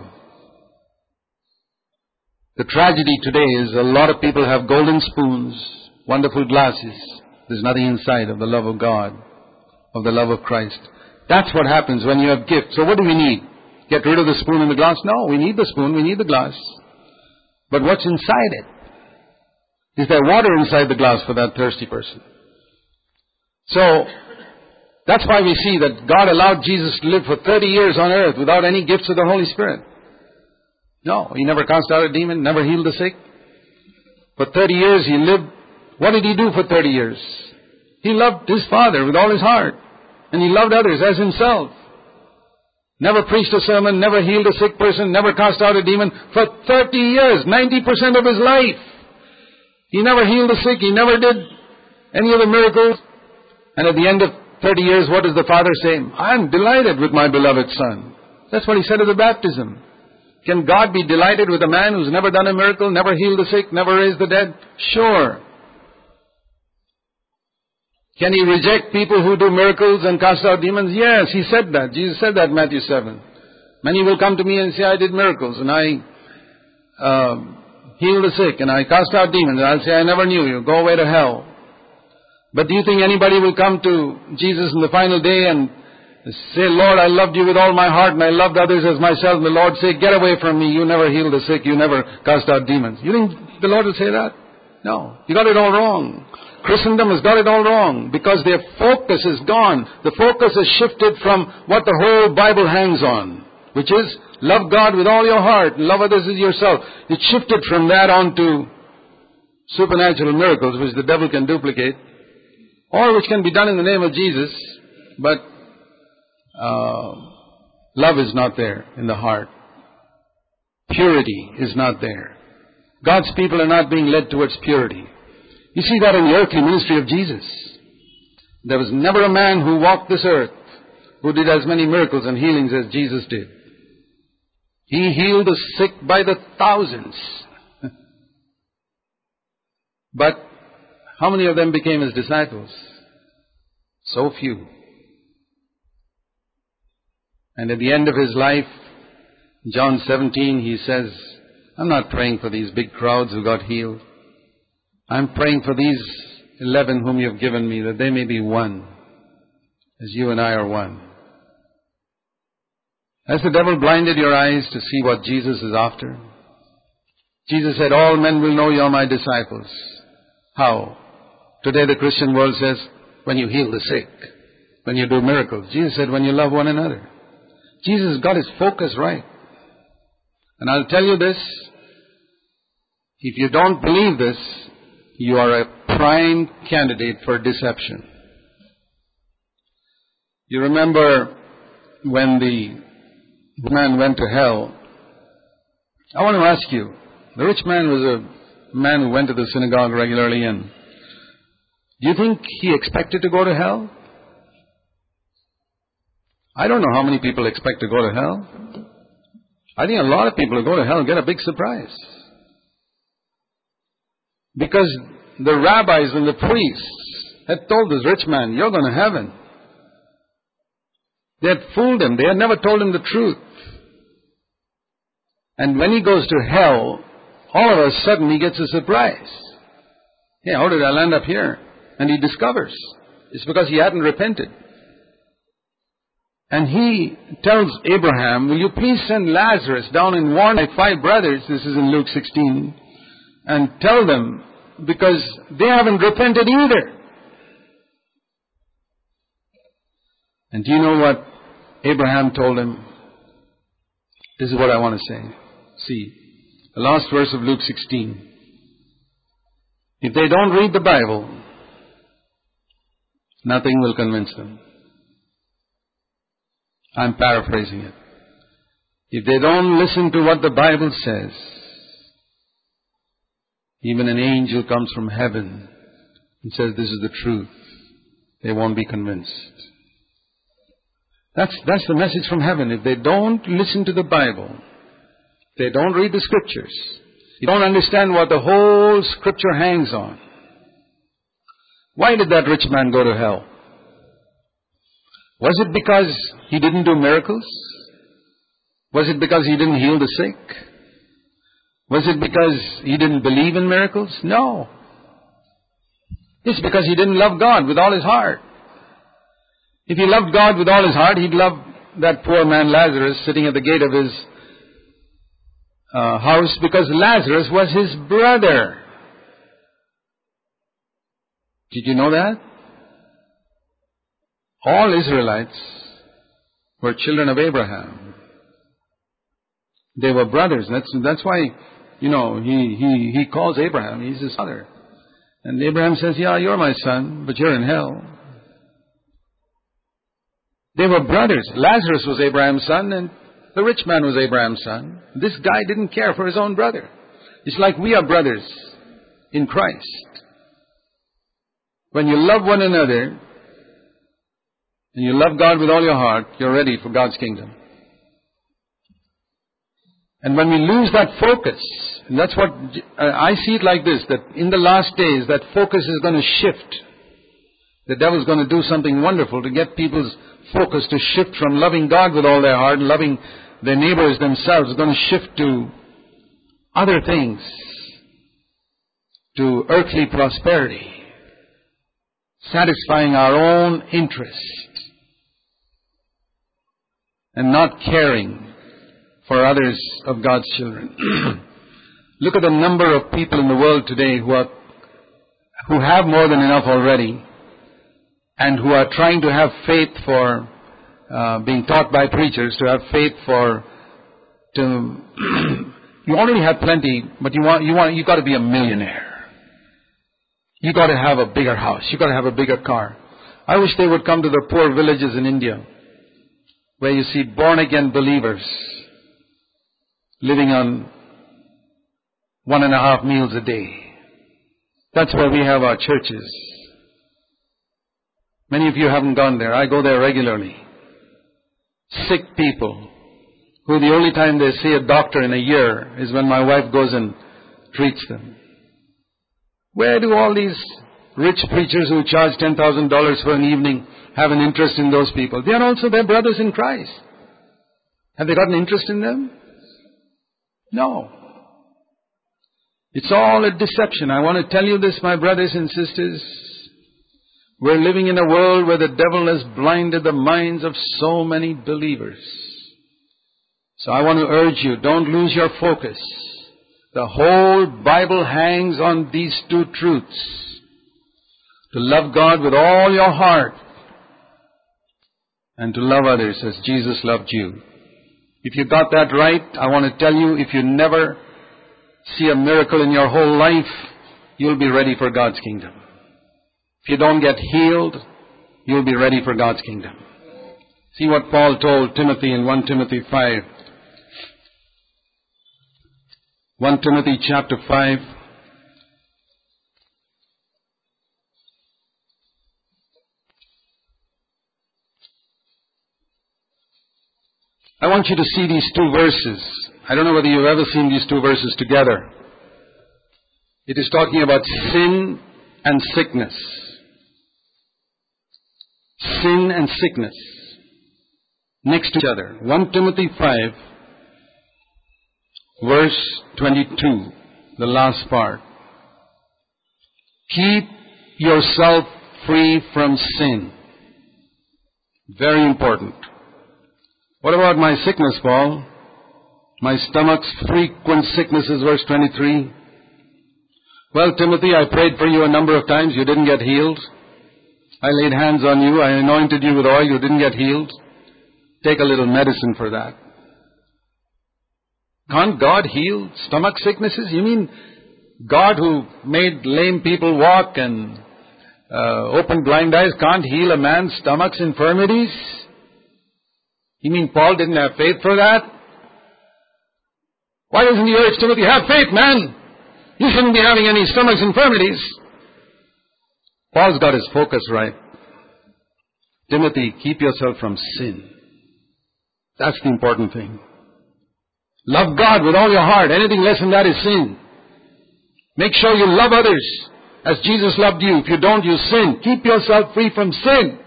The tragedy today is a lot of people have golden spoons, wonderful glasses. There's nothing inside of the love of God, of the love of Christ. That's what happens when you have gifts. So what do we need? Get rid of the spoon and the glass? No, we need the spoon, we need the glass. But what's inside it? Is there water inside the glass for that thirsty person? So, that's why we see that God allowed Jesus to live for thirty years on earth without any gifts of the Holy Spirit. No, He never cast out a demon, never healed the sick. For thirty years He lived. What did He do for thirty years? He loved His Father with all His heart. And He loved others as Himself. Never preached a sermon, never healed a sick person, never cast out a demon. For thirty years, ninety percent of His life. He never healed the sick, He never did any of the miracles. And at the end of thirty years, what does the Father say? I am delighted with my beloved Son. That's what He said at the baptism. Can God be delighted with a man who's never done a miracle, never healed the sick, never raised the dead? Sure. Can He reject people who do miracles and cast out demons? Yes, He said that. Jesus said that in Matthew seven. Many will come to me and say, I did miracles and I uh, healed the sick and I cast out demons. And I'll say, I never knew you. Go away to hell. But do you think anybody will come to Jesus in the final day and say, Lord, I loved you with all my heart and I loved others as myself? And the Lord say, get away from me. You never healed the sick. You never cast out demons. You think the Lord will say that? No. You got it all wrong. Christendom has got it all wrong because their focus is gone. The focus has shifted from what the whole Bible hangs on, which is love God with all your heart and love others as yourself. It shifted from that on to supernatural miracles, which the devil can duplicate, or which can be done in the name of Jesus, but uh, love is not there in the heart. Purity is not there. God's people are not being led towards purity. You see that in the earthly ministry of Jesus. There was never a man who walked this earth who did as many miracles and healings as Jesus did. He healed the sick by the thousands. But how many of them became His disciples? So few. And at the end of His life, John seventeen, He says, I'm not praying for these big crowds who got healed. I'm praying for these eleven whom you have given me, that they may be one, as you and I are one. Has the devil blinded your eyes to see what Jesus is after? Jesus said, all men will know you are my disciples. How? Today the Christian world says, when you heal the sick, when you do miracles. Jesus said, when you love one another. Jesus got His focus right. And I'll tell you this, if you don't believe this, you are a prime candidate for deception. You remember when the man went to hell. I want to ask you, the rich man was a man who went to the synagogue regularly, and do you think he expected to go to hell? I don't know how many people expect to go to hell. I think a lot of people who go to hell get a big surprise. Because the rabbis and the priests had told this rich man, you're going to heaven. They had fooled him. They had never told him the truth. And when he goes to hell, all of a sudden he gets a surprise. Hey, how did I land up here? And he discovers it's because he hadn't repented. And he tells Abraham, will you please send Lazarus down and warn my five brothers, this is in Luke sixteen, and tell them, because they haven't repented either. And do you know what Abraham told him? This is what I want to say. See, the last verse of Luke sixteen. If they don't read the Bible, nothing will convince them. I'm paraphrasing it. If they don't listen to what the Bible says, even an angel comes from heaven and says this is the truth, they won't be convinced. That's, that's the message from heaven. If they don't listen to the Bible, if they don't read the Scriptures, you don't understand what the whole Scripture hangs on. Why did that rich man go to hell? Was it because he didn't do miracles? Was it because he didn't heal the sick? Was it because he didn't believe in miracles? No. It's because he didn't love God with all his heart. If he loved God with all his heart, he'd love that poor man Lazarus sitting at the gate of his uh, house, because Lazarus was his brother. Did you know that? All Israelites were children of Abraham. They were brothers. That's, that's why, you know, he, he, he calls Abraham, he's his father. And Abraham says, yeah, you're my son, but you're in hell. They were brothers. Lazarus was Abraham's son, and the rich man was Abraham's son. This guy didn't care for his own brother. It's like we are brothers in Christ. When you love one another, and you love God with all your heart, you're ready for God's kingdom. And when we lose that focus, and that's what, uh, I see it like this, that in the last days, that focus is going to shift. The devil's going to do something wonderful to get people's focus to shift from loving God with all their heart and loving their neighbors themselves. It's going to shift to other things, to earthly prosperity, satisfying our own interest, and not caring for others of God's children. Look at the number of people in the world today who are, who have more than enough already, and who are trying to have faith for uh, being taught by preachers, to have faith for to you already have plenty, but you want you want you got to be a millionaire. You got to have a bigger house. You got to have a bigger car. I wish they would come to the poor villages in India, where you see born again believers living on one and a half meals a day. That's where we have our churches. Many of you haven't gone there. I go there regularly. Sick people who the only time they see a doctor in a year is when my wife goes and treats them. Where do all these rich preachers who charge ten thousand dollars for an evening have an interest in those people? They are also their brothers in Christ. Have they got an interest in them? No. It's all a deception. I want to tell you this, my brothers and sisters. We're living in a world where the devil has blinded the minds of so many believers. So I want to urge you, don't lose your focus. The whole Bible hangs on these two truths. To love God with all your heart and to love others as Jesus loved you. If you got that right, I want to tell you, if you never see a miracle in your whole life, you'll be ready for God's kingdom. If you don't get healed, you'll be ready for God's kingdom. See what Paul told Timothy in First Timothy five. First Timothy chapter five. I want you to see these two verses. I don't know whether you've ever seen these two verses together. It is talking about sin and sickness. Sin and sickness. Next to each other. First Timothy five, verse twenty-two, the last part. Keep yourself free from sin. Very important. What about my sickness, Paul? My stomach's frequent sicknesses, verse twenty-three. Well, Timothy, I prayed for you a number of times. You didn't get healed. I laid hands on you. I anointed you with oil. You didn't get healed. Take a little medicine for that. Can't God heal stomach sicknesses? You mean God who made lame people walk and uh, opened blind eyes can't heal a man's stomach's infirmities? You mean Paul didn't have faith for that? Why doesn't he urge Timothy, have faith, man? You shouldn't be having any stomach's infirmities. Paul's got his focus right. Timothy, keep yourself from sin. That's the important thing. Love God with all your heart. Anything less than that is sin. Make sure you love others as Jesus loved you. If you don't, you sin. Keep yourself free from sin.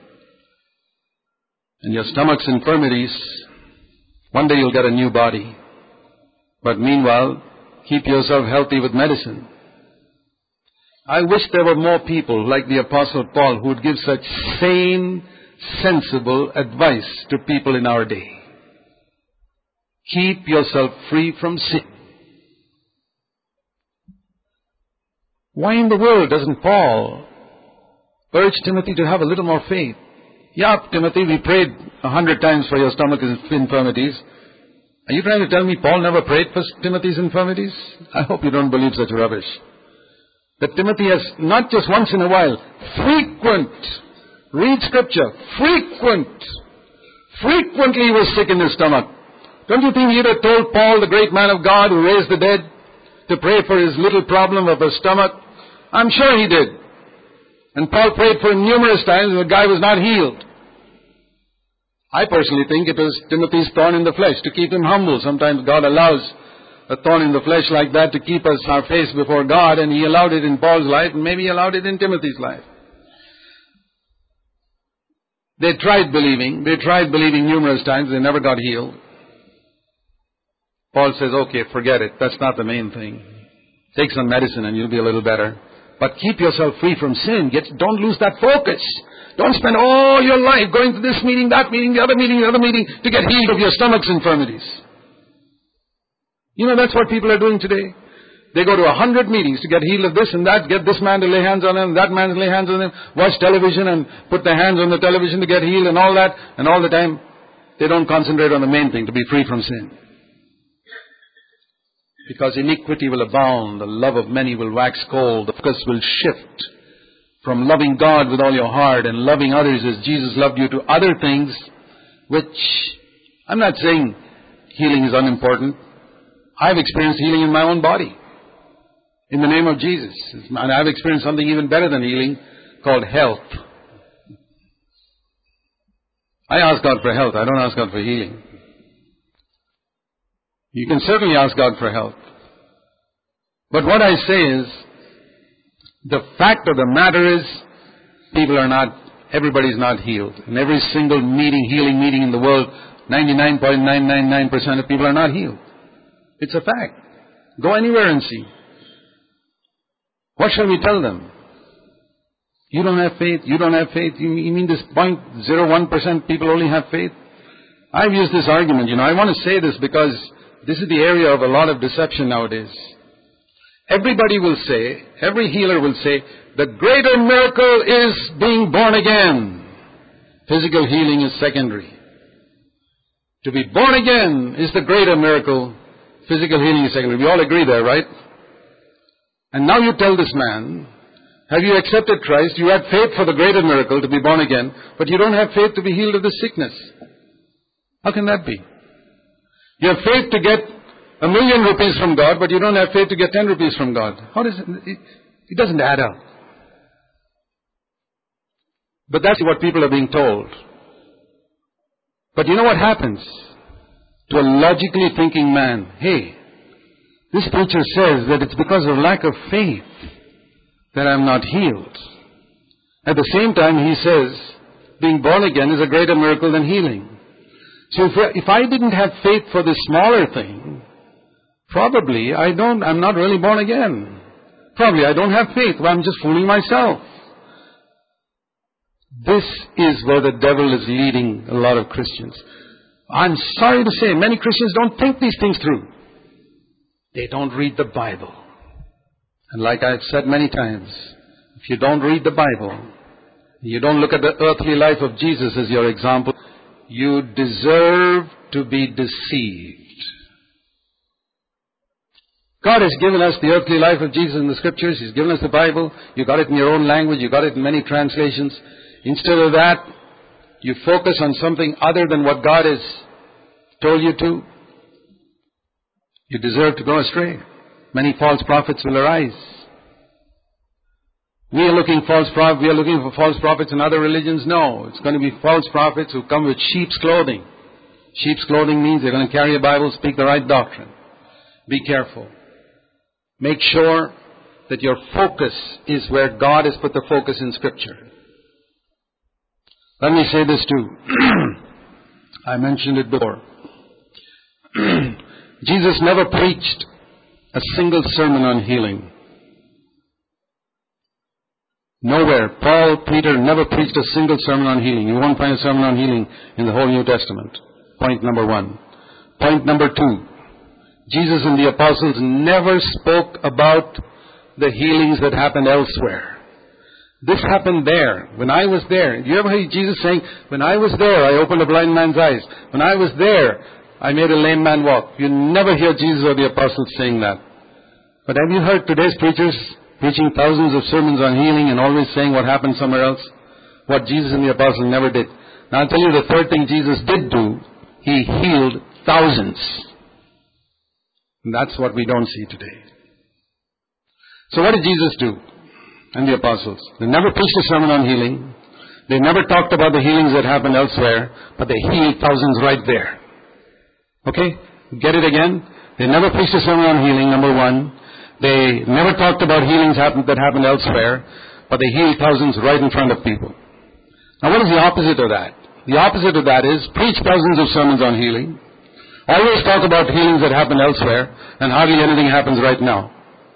And your stomach's infirmities, one day you'll get a new body. But meanwhile, keep yourself healthy with medicine. I wish there were more people like the Apostle Paul who would give such sane, sensible advice to people in our day. Keep yourself free from sin. Why in the world doesn't Paul urge Timothy to have a little more faith? Yeah, Timothy, we prayed a hundred times for your stomach infirmities. Are you trying to tell me Paul never prayed for Timothy's infirmities? I hope you don't believe such rubbish. That Timothy has, not just once in a while, frequent, read scripture, frequent, frequently he was sick in his stomach. Don't you think he'd have told Paul, the great man of God who raised the dead, to pray for his little problem of a stomach? I'm sure he did. And Paul prayed for him numerous times and the guy was not healed. I personally think it was Timothy's thorn in the flesh to keep him humble. Sometimes God allows a thorn in the flesh like that to keep us our face before God, and He allowed it in Paul's life, and maybe He allowed it in Timothy's life. They tried believing. They tried believing numerous times. They never got healed. Paul says, okay, forget it. That's not the main thing. Take some medicine and you'll be a little better. But keep yourself free from sin. Get, don't lose that focus. Don't spend all your life going to this meeting, that meeting, the other meeting, the other meeting to get healed of your stomach's infirmities. You know, that's what people are doing today. They go to a hundred meetings to get healed of this and that, get this man to lay hands on them, that man to lay hands on them, watch television and put their hands on the television to get healed and all that, and all the time they don't concentrate on the main thing, to be free from sin. Because iniquity will abound, the love of many will wax cold, the focus will shift from loving God with all your heart and loving others as Jesus loved you to other things, which, I'm not saying healing is unimportant. I've experienced healing in my own body, in the name of Jesus. And I've experienced something even better than healing, called health. I ask God for health, I don't ask God for healing. You can certainly ask God for help. But what I say is, the fact of the matter is, people are not, everybody's not healed. In every single meeting, healing meeting in the world, ninety-nine point nine nine nine percent of people are not healed. It's a fact. Go anywhere and see. What shall we tell them? You don't have faith, you don't have faith. You mean this zero point zero one percent people only have faith? I've used this argument, you know, I want to say this because this is the area of a lot of deception nowadays. Everybody will say, every healer will say, the greater miracle is being born again. Physical healing is secondary. To be born again is the greater miracle. Physical healing is secondary. We all agree there, right? And now you tell this man, have you accepted Christ? You had faith for the greater miracle to be born again, but you don't have faith to be healed of the sickness. How can that be? You have faith to get a million rupees from God, but you don't have faith to get ten rupees from God. How does it, it, it doesn't add up. But that's what people are being told. But you know what happens to a logically thinking man? Hey, this preacher says that it's because of lack of faith that I'm not healed. At the same time, he says being born again is a greater miracle than healing. So if, if I didn't have faith for this smaller thing, probably I don't, I'm not really born again. Probably I don't have faith. Well, I'm just fooling myself. This is where the devil is leading a lot of Christians. I'm sorry to say, many Christians don't think these things through. They don't read the Bible. And like I've said many times, if you don't read the Bible, you don't look at the earthly life of Jesus as your example, you deserve to be deceived. God has given us the earthly life of Jesus in the Scriptures. He's given us the Bible. You got it in your own language. You got it in many translations. Instead of that, you focus on something other than what God has told you to. You deserve to go astray. Many false prophets will arise. We are looking false pro- we are looking for false prophets in other religions. No, it's going to be false prophets who come with sheep's clothing. Sheep's clothing means they're going to carry a Bible, speak the right doctrine. Be careful. Make sure that your focus is where God has put the focus in Scripture. Let me say this too. I mentioned it before. Jesus never preached a single sermon on healing. Nowhere. Paul, Peter never preached a single sermon on healing. You won't find a sermon on healing in the whole New Testament. Point number one. Point number two. Jesus and the apostles never spoke about the healings that happened elsewhere. This happened there. When I was there. Do you ever hear Jesus saying, when I was there, I opened a blind man's eyes. When I was there, I made a lame man walk. You never hear Jesus or the apostles saying that. But have you heard today's preachers preaching thousands of sermons on healing and always saying what happened somewhere else? What Jesus and the apostles never did. Now I'll tell you the third thing Jesus did do. He healed thousands. And that's what we don't see today. So what did Jesus do? And the apostles? They never preached a sermon on healing. They never talked about the healings that happened elsewhere, but they healed thousands right there. Okay? Get it again? They never preached a sermon on healing, number one. They never talked about healings happen, that happened elsewhere, but they healed thousands right in front of people. Now what is the opposite of that? The opposite of that is preach thousands of sermons on healing. Always talk about healings that happen elsewhere, and hardly anything happens right now.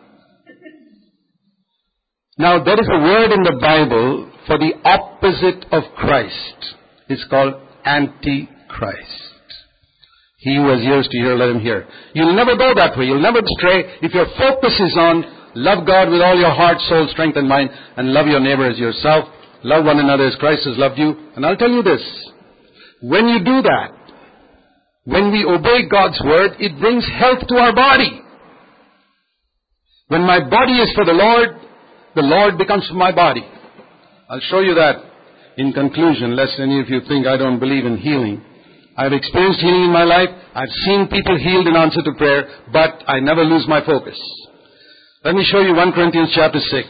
Now there is a word in the Bible for the opposite of Christ. It's called Antichrist. He who has ears to hear, let him hear. You'll never go that way. You'll never stray if your focus is on love God with all your heart, soul, strength, and mind, and love your neighbor as yourself. Love one another as Christ has loved you. And I'll tell you this. When you do that, when we obey God's word, it brings health to our body. When my body is for the Lord, the Lord becomes for my body. I'll show you that in conclusion, lest any of you think I don't believe in healing. I've experienced healing in my life. I've seen people healed in answer to prayer, but I never lose my focus. Let me show you First Corinthians chapter six.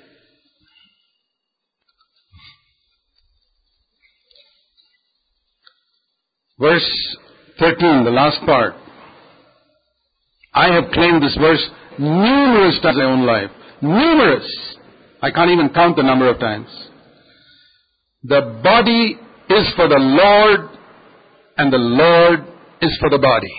Verse thirteen, the last part. I have claimed this verse numerous times in my own life. Numerous. I can't even count the number of times. The body is for the Lord, and the Lord is for the body.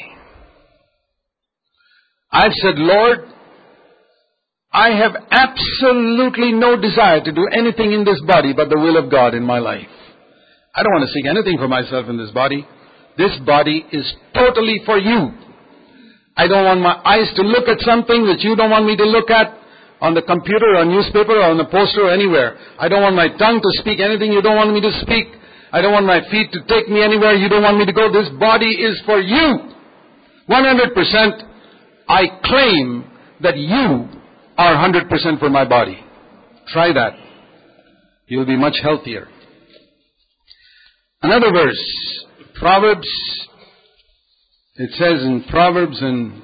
I've said, Lord, I have absolutely no desire to do anything in this body but the will of God in my life. I don't want to seek anything for myself in this body. This body is totally for you. I don't want my eyes to look at something that you don't want me to look at on the computer or newspaper or on the poster or anywhere. I don't want my tongue to speak anything you don't want me to speak. I don't want my feet to take me anywhere you don't want me to go. This body is for you. one hundred percent I claim that you are one hundred percent for my body. Try that. You'll be much healthier. Another verse. Proverbs. It says in Proverbs in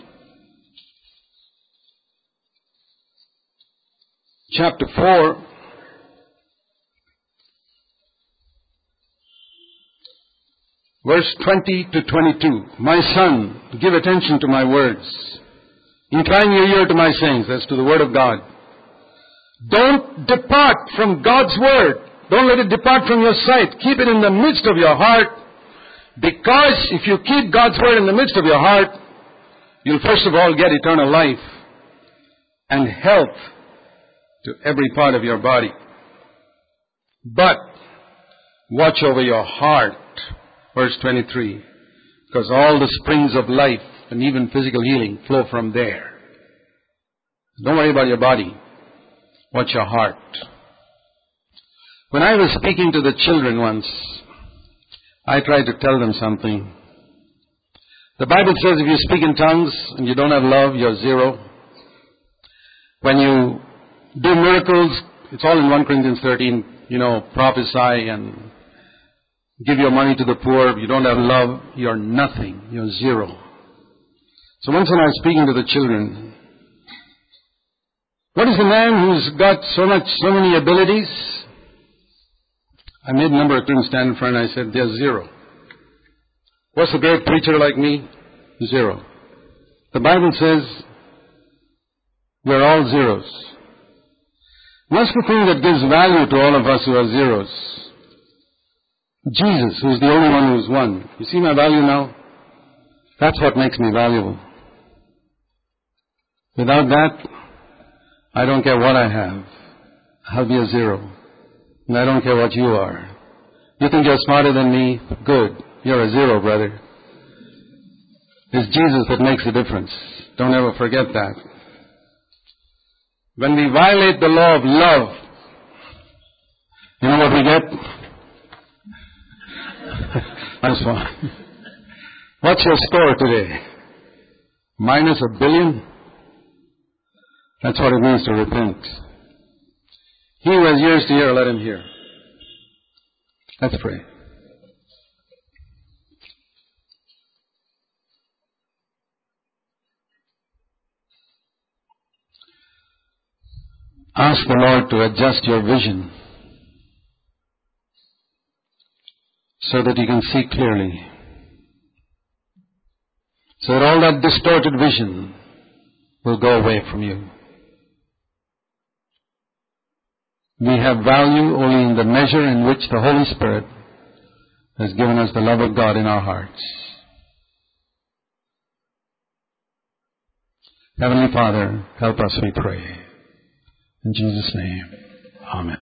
chapter four, verse twenty to twenty-two. My son, give attention to my words. Incline your ear to my sayings. That's to the word of God. Don't depart from God's word. Don't let it depart from your sight. Keep it in the midst of your heart. Because if you keep God's word in the midst of your heart, you'll first of all get eternal life and health to every part of your body. But watch over your heart. Verse twenty-three. Because all the springs of life and even physical healing flow from there. Don't worry about your body. Watch your heart. When I was speaking to the children once, I tried to tell them something. The Bible says if you speak in tongues and you don't have love, you're zero. When you do miracles, it's all in First Corinthians thirteen, you know, prophesy and give your money to the poor. If you don't have love, you're nothing. You're zero. So once when I was speaking to the children, what is the man who's got so much, so many abilities? I made a number of students stand in front and I said, they're zero. What's a great preacher like me? Zero. The Bible says we're all zeros. What's the thing that gives value to all of us who are zeros? Jesus, who's the only one who's one. You see my value now? That's what makes me valuable. Without that, I don't care what I have. I'll be a zero. And I don't care what you are. You think you're smarter than me? Good. You're a zero, brother. It's Jesus that makes the difference. Don't ever forget that. When we violate the law of love, you know what we get? That's one. What's your score today? Minus a billion? That's what it means to repent. He who has ears to hear, let him hear. Let's pray. Ask the Lord to adjust your vision. so that you can see clearly. So that all that distorted vision will go away from you. We have value only in the measure in which the Holy Spirit has given us the love of God in our hearts. Heavenly Father, help us, we pray. In Jesus' name, amen.